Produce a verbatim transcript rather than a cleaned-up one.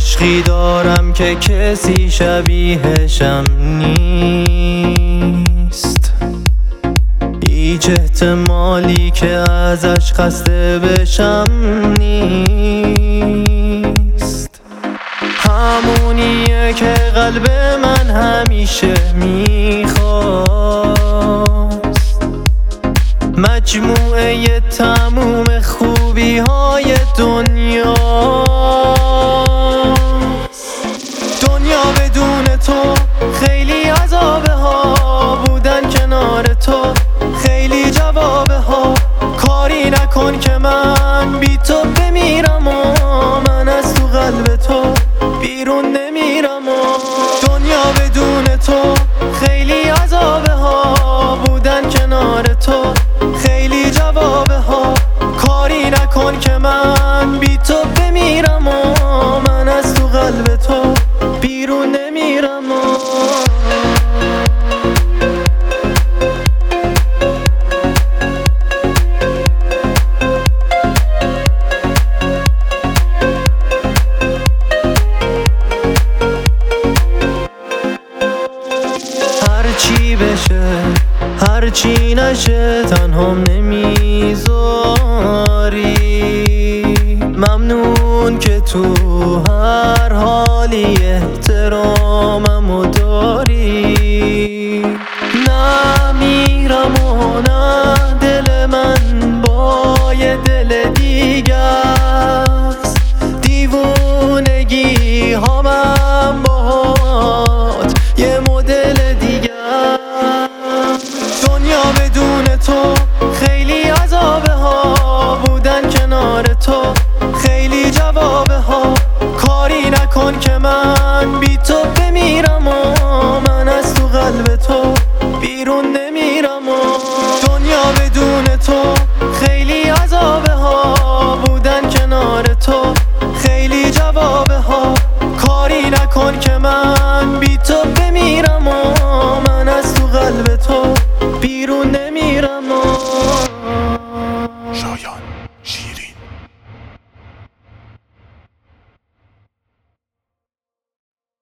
عشقی دارم که کسی شبیهشم نیست، هیچ احتمالی که ازش خسته بشم نیست. همونیه که قلب من همیشه میخواست، مجموعه تموم خوبی های دنیا. دنیا بدون تو خیلی عذابه ها، بودن کنار تو خیلی جوابه ها. کاری نکن که من بی تو بمیرم و من از تو قلب تو بیرون نمیرم و دنیا بدون تو خیلی عذابه ها، بودن کنار تو خیلی جوابه ها. کاری نکن که من بی تو بمیرم و من از تو قلب تو بیرون نمیرم و هرچی بشه هرچی نشه تنهام نمیذاری. ممنون که تو هر حالی احتراممو داری. نمیرم و نه